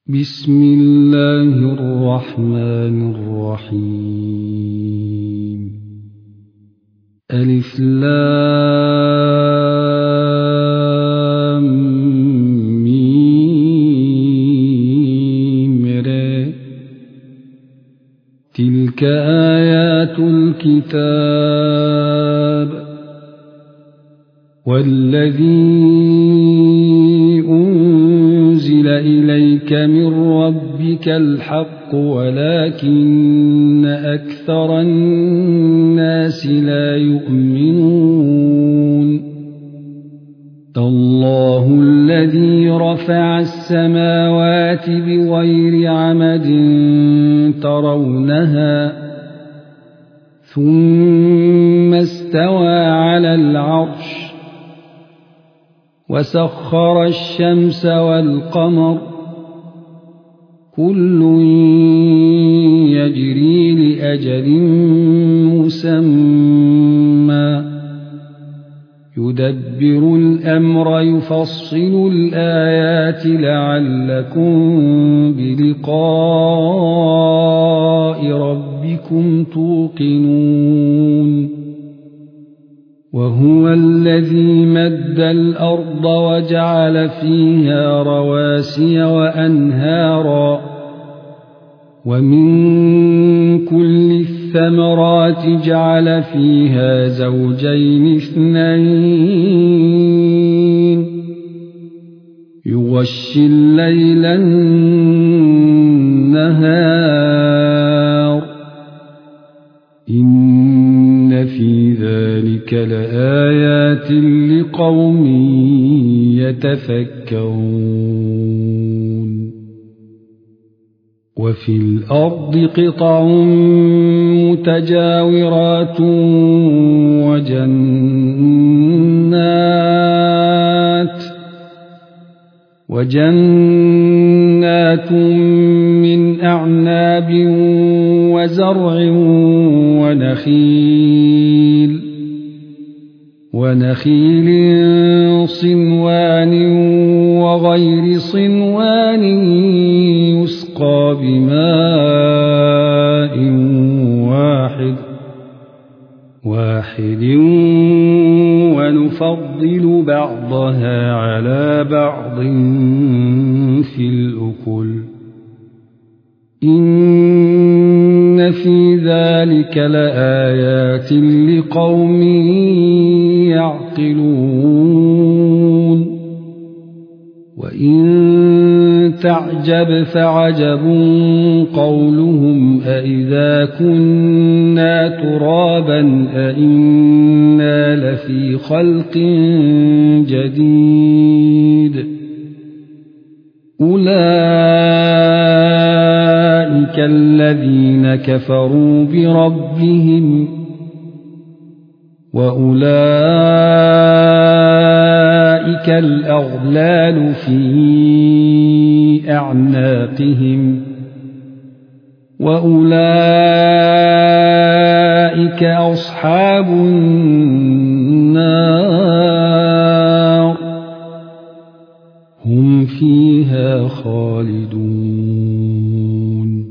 بسم الله الرحمن الرحيم. ألف لام ميم ر. تلك آيات الكتاب والذي أنزل إليك من ربك الحق ولكن أكثر الناس لا يؤمنون. الله الذي رفع السماوات بغير عمد ترونها ثم استوى على العرش وسخر الشمس والقمر كل يجري لأجل مسمى يدبر الأمر يفصل الآيات لعلكم بلقاء ربكم توقنون. وهو الذي مد الأرض وجعل فيها رواسي وأنهارا ومن كل الثمرات جعل فيها زوجين اثنين يغشي الليل النهار إن في ذلك لآيات لقوم يتفكرون. وفي الأرض قطع متجاورات وجنات من أعناب وزرع ونخيل صنوان وغير صنوان يسقى بماء واحد ونفضل بعضها على بعض في الأكل إن في ذلك لآيات لقوم يعقلون. وإن تعجب فعجب قولهم أإذا كنا ترابا أإنا لفي خلق جديد أولئك الذين كفروا بربهم وأولئك الأغلال في أعناقهم وأولئك أصحاب النار هم فيها خالدون.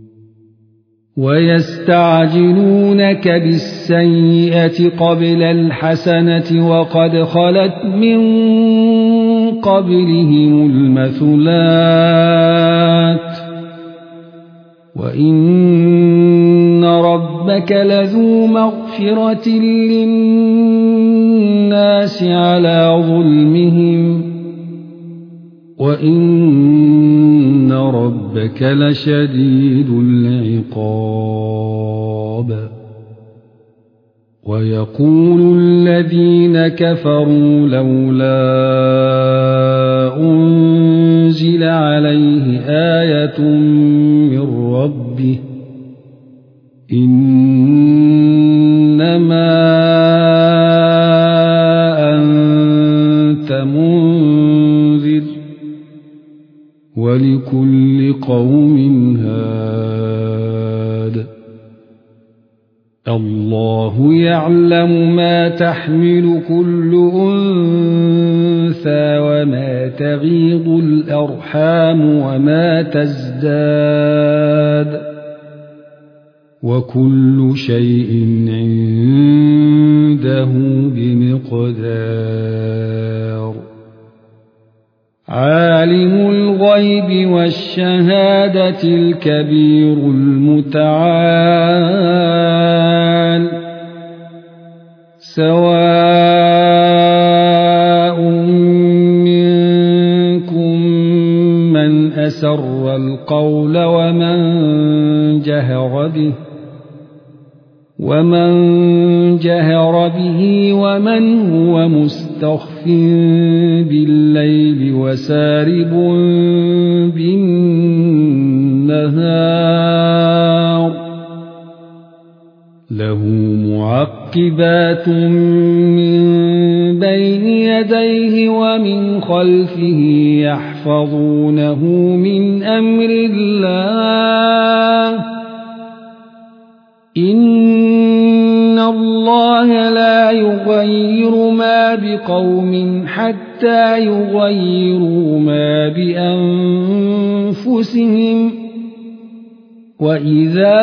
ويستعجلونك بالسيئة قبل الحسنة وقد خلت من قبلهم المثلات وإن ربك لذو مغفرة للناس على ظلمهم وإن ربك لشديد العقاب. ويقول الذين كفروا لولا أنزل عليه آية من ربه إنما أنت منذر ولكل قوم هاد. الله يعلم ما تحمل كل أنثى وما تغيض الأرحام وما تزداد وكل شيء عنده بمقدار عالم الغيب والشهادة الكبير المتعال سواء منكم من أسر القول ومن جهر به ومن هو مستخف بالليل وسارب بالنهار له معقبات من بين يديه ومن خلفه يحفظونه من أمر الله إن الله لا يغير ما بقوم حتى يغيروا ما بأنفسهم وإذا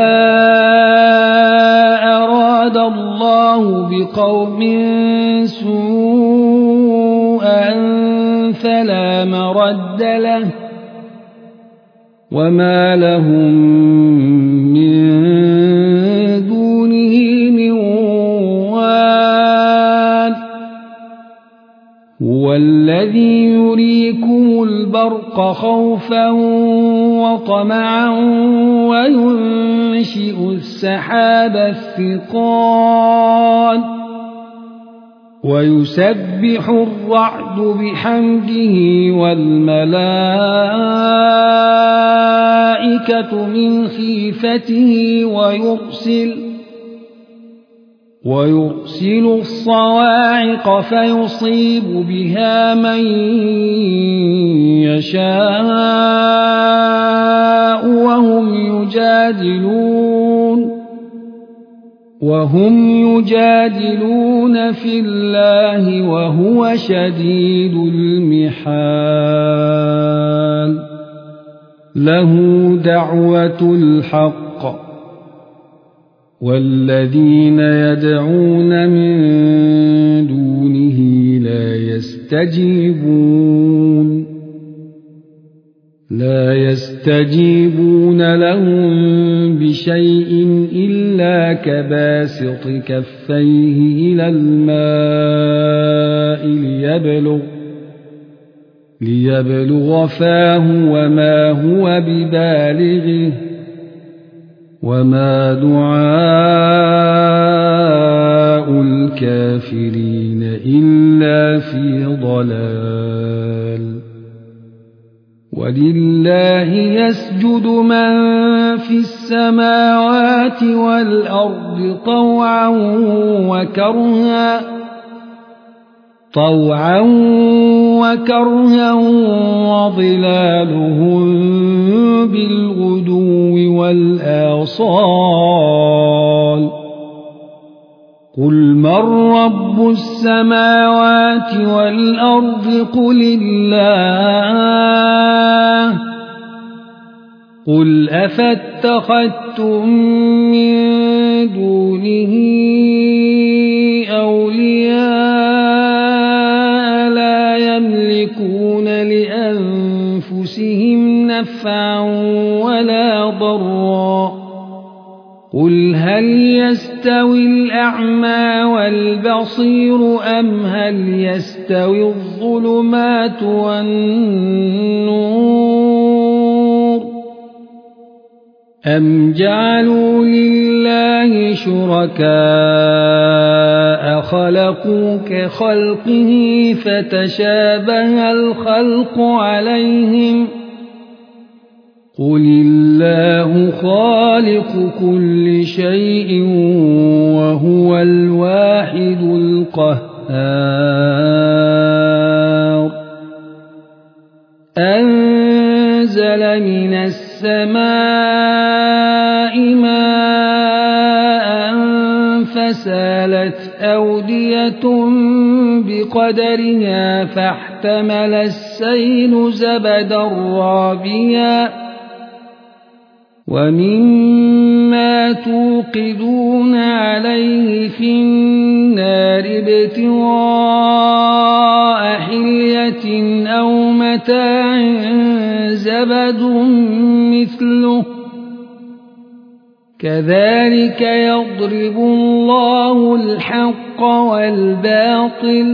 أراد الله بقوم سوءا فلا مرد له وما لهم من دونه من وال هو الذي يريكم البرق خوفا وطمعا وينشئ السحاب الثقال ويسبح الرعد بحمده والملائكة من خيفته ويرسل الصواعق فيصيب بها من يشاء وهم يجادلون في الله وهو شديد المحال له دعوة الحق والذين يدعون من دونه لا يستجيبون لهم بشيء إلا كباسط كفيه إلى الماء ليبلغ فاه وما هو ببالغه وما دعاء الكافرين إلا في ضلال ولله يسجد من في السماوات والأرض طوعا وكرها وظلالهم بالغدو والآصال قل من رب السماوات والأرض قل الله قل أفاتخذتم من دونه أولياء لا يملكون لأنفسهم نفعا ولا ضرا قل هل يستوي الأعمى والبصير أم هل يستوي الظلمات والنور أم جعلوا لله شركاء خلقوا كخلقه فتشابه الخلق عليهم قل الله خالق كل شيء وهو الواحد القهار أنزل من السماء ماء فسالت أودية بقدرها فاحتمل السيل زبدا رابيا ومما توقدون عليه في النار ابتغاء حلية أو متاع زبد مثله كذلك يضرب الله الحق والباطل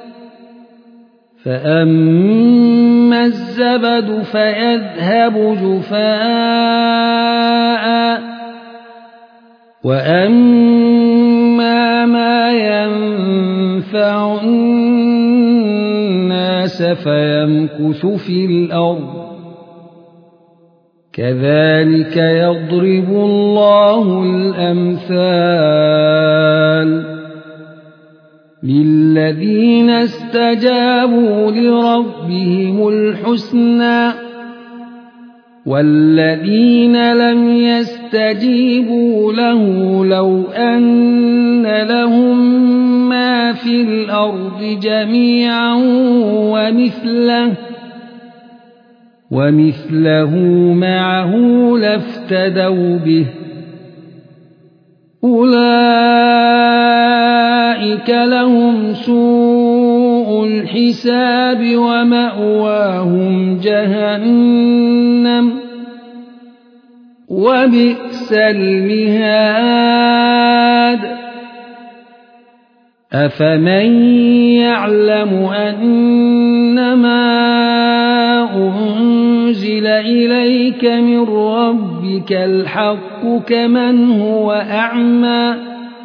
فأما الزبد فيذهب جفاء وأما ما ينفع الناس فيمكث في الأرض كذلك يضرب الله الأمثال للذين استجابوا لربهم الحسنى والذين لم يستجيبوا له لو أن لهم ما في الأرض جميعا ومثله معه لافتدوا به أولئك لهم سوء الحساب ومأواهم جهنم وبئس المهاد أفمن يعلم أنما أنزل إليك من ربك الحق كمن هو أعمى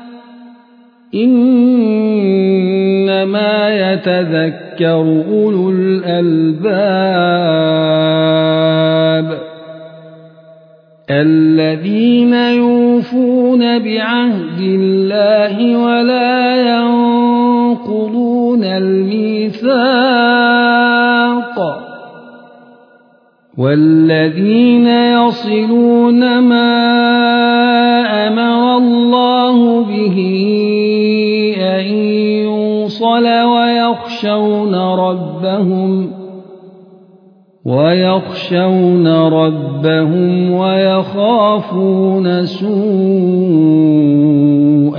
إنما يتذكر أولو الألباب الذين يوفون بعهد الله ولا ينقضون الميثاق والذين يصلون ما أمر الله به أن يوصل ويخشون ربهم ويخافون سوء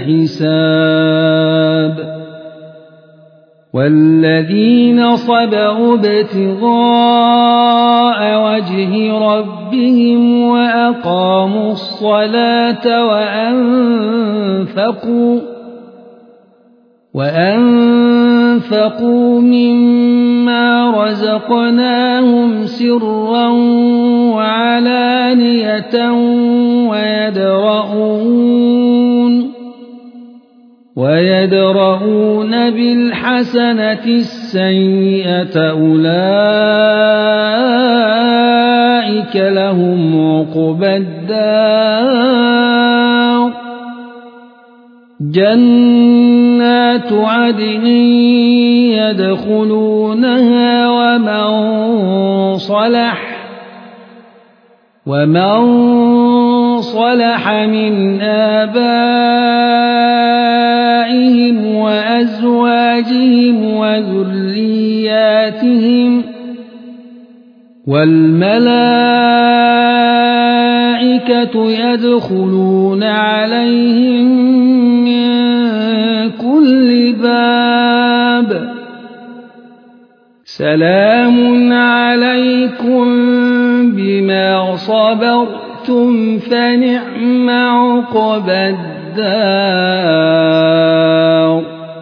الحساب والذين صبروا ابتغاء وجه ربهم وأقاموا الصلاة وأنفقوا مما رزقناهم سرا وعلانية ويدرؤون بالحسنة السيئة أولئك لهم عقبى الدار جنات عدن يدخلونها ومن صلح من آبائهم وأزواجهم وذرياتهم والملائكة يدخلون عليهم من كل باب سلام عليكم بما صبرتم فنعم عقبى الدار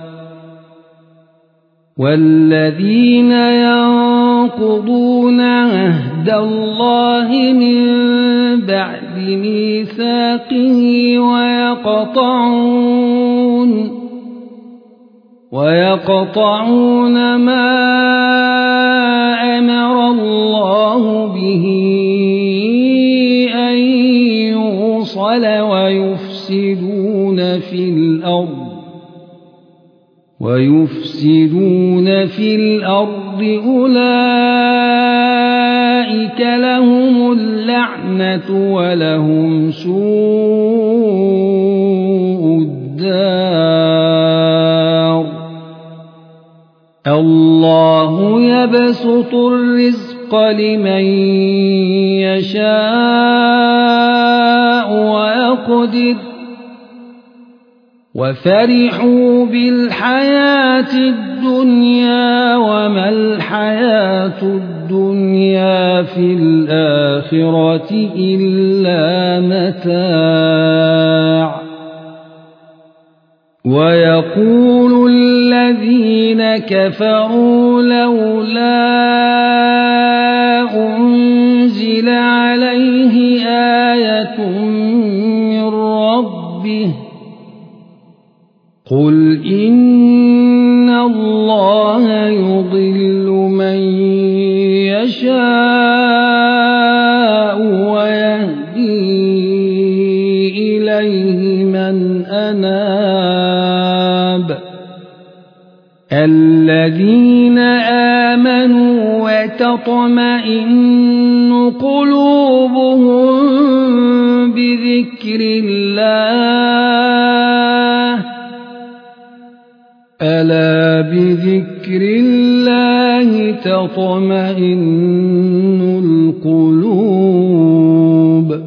والذين ينقضون عهد الله من بعد ميثاقه ويقطعون ما أمر الله به أن يوصل ويفسدون في الأرض أولئك لهم اللعنة ولهم سوء الدار الله يبسط الرزق لمن يشاء ويقدر وفرحوا بالحياة الدنيا وما الحياة الدنيا في الآخرة إلا متاع ويقول الذين كفروا لولا أنزل عليه آية من ربه قل إن الله يضل من يشاء ويهدي إليه من أناب الذين آمنوا وتطمئن قلوبهم بذكر الله ألا بذكر الله تطمئن القلوب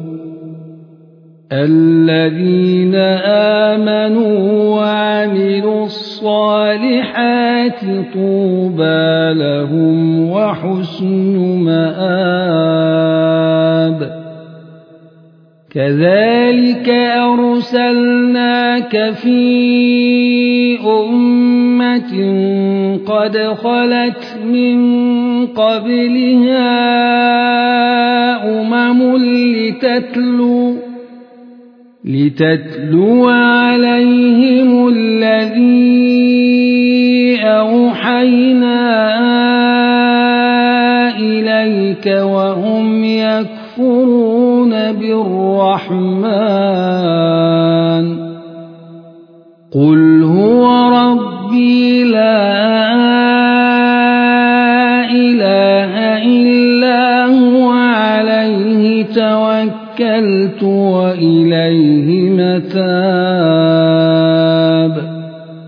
الذين آمنوا وعملوا الصالحات طوبى لهم وحسن مآب كذلك أرسلناك في أمة قد خلت من قبلها لتتلو عليهم الذي أوحينا إليك وهم يكفرون بالرحمن قل هو ربي لا إله إلا هو عليه توكلت وإليه متاب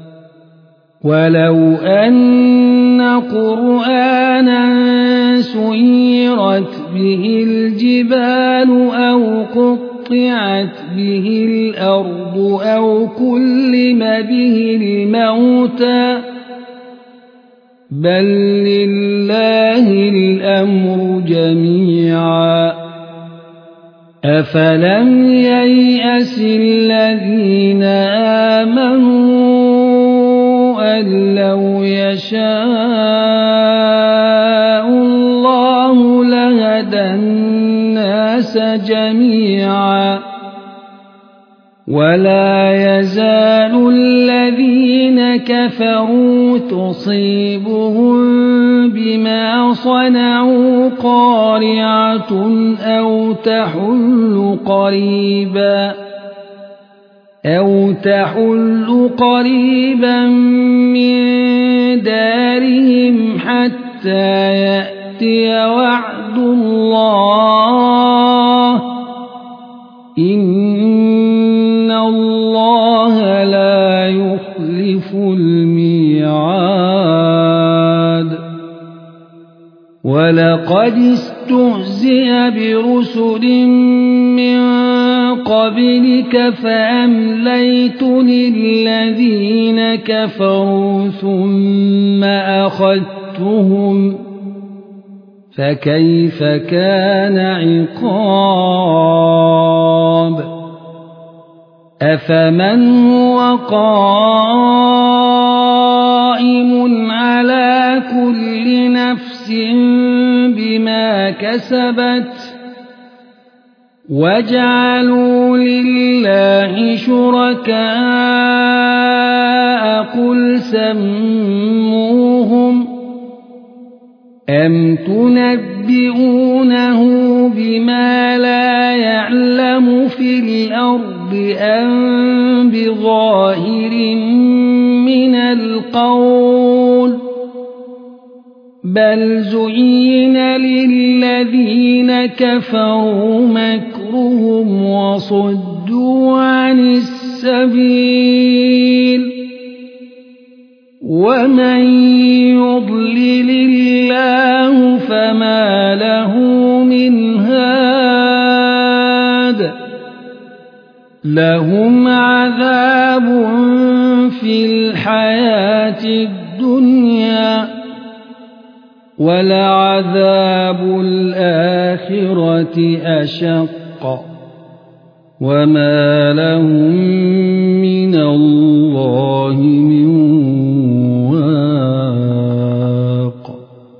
ولو أن قرآنا سيرت به الجبال أو قطعت به الأرض أو كلم به الموتى بل لله الأمر جميعا أفلم ييأس الذين آمنوا أن لو يشاء الله لهدى الناس جميعا ولا يزال الذين كفروا تصيبهم بما صنعوا قارعة أو تحل قريبا من دارهم حتى يأتي وعد الله إن الله لا يخلف الميعاد ولقد استهزئ برسل من قبلك فأمليت للذين كفروا ثم أخذتهم فكيف كان عقاب أفمن هو قائم على كل نفس بما كسبت وجعلوا لله شركاء قل سموهم أم تنبئونه بما لا يعلم في الأرض أم بظاهر من القول بل زين للذين كفروا مكرهم وصدوا عن السبيل ومن يضلل الله فما له من هاد لهم عذاب في الحياة الدنيا ولعذاب الآخرة أشق وما لهم من الله من واق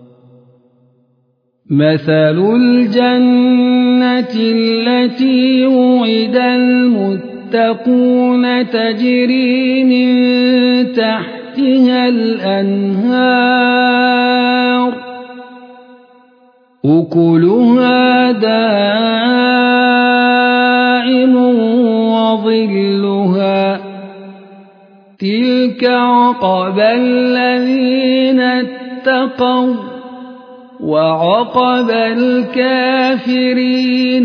مثل الجنة التي وعد المتقون تجري من تحتها الأنهار أكلها دائم وظلها تلك عقبى الذين اتقوا وعقبى الكافرين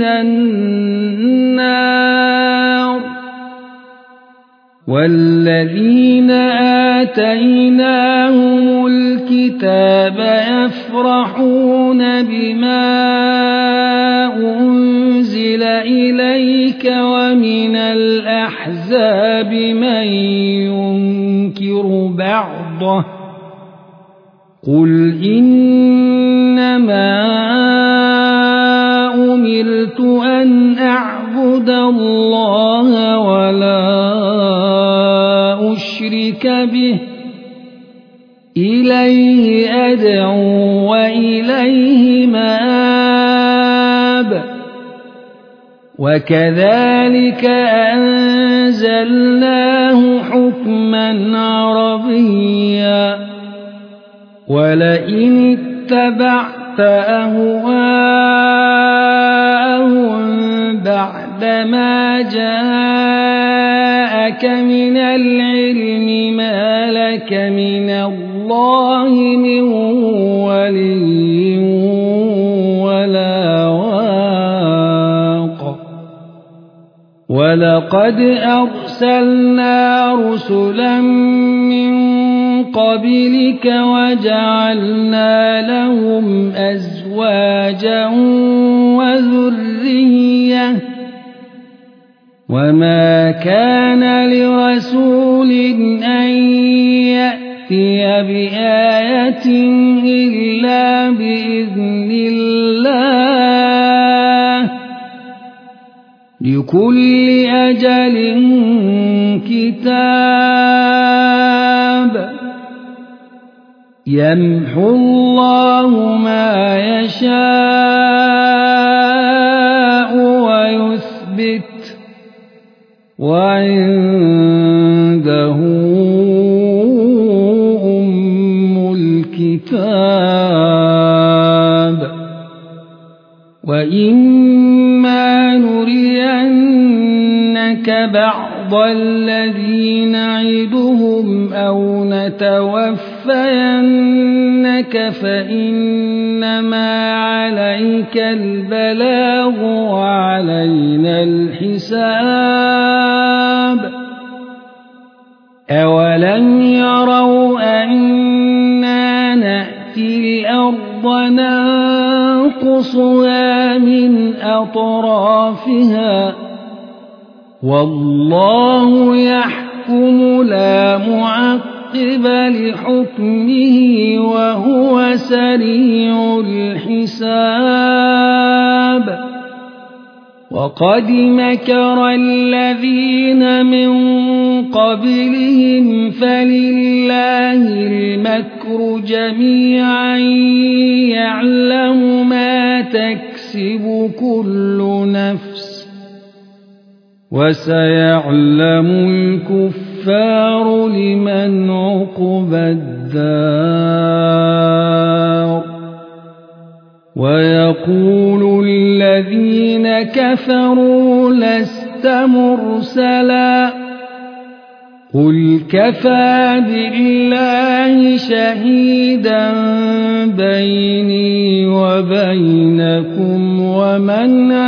النار والذين آتيناهم الكتاب يفرحون بما أنزل إليك ومن الأحزاب من ينكر بعضه قل إنما أمرت أن أعبد الله ولا أشرك به إليه أدعو وإليه مآب وكذلك أنزلناه حكما عربيا ولئن اتبعت أهواءهم بعدما جاءك من العلم ما لك من الله من ولي ولا واق ولقد أرسلنا رسلا من قبلك وجعلنا لهم أزواجا وذرية وما كان لرسول أن يأتي بآية إلا بإذن الله لكل أجل كتاب يمحو الله ما يشاء ويثبت وعنده أم الكتاب وإما نرينك بعض الذي نعدهم أو نتوفينك فإنما عليك البلاغ وعلينا الحساب أولم يروا أنا نأتي الأرض ننقصها من أطرافها والله يحكم لا معقب لحكمه وهو سريع الحساب وقد مكر الذين من قبلهم فلله المكر جميعا يعلم ما تكسب كل نفس وسيعلم الكفار لمن عقبى الدار ويقول الذين كفروا لست مرسلا قل كفى بالله شهيدا بيني وبينكم ومن